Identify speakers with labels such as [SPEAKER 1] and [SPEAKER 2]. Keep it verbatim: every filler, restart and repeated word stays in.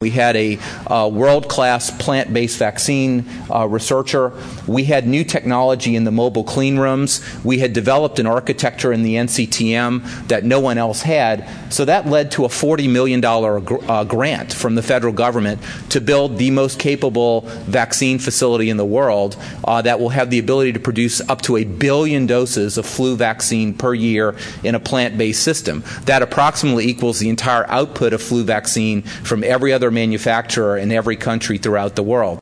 [SPEAKER 1] We had a uh, world-class plant-based vaccine uh, researcher. We had new technology in the mobile clean rooms. We had developed an architecture in the N C T M that no one else had. So that led to a forty million dollars gr- uh, grant from the federal government to build the most capable vaccine facility in the world uh, that will have the ability to produce up to a billion doses of flu vaccine per year in a plant-based system. That approximately equals the entire output of flu vaccine from every other manufacturer in every country throughout the world.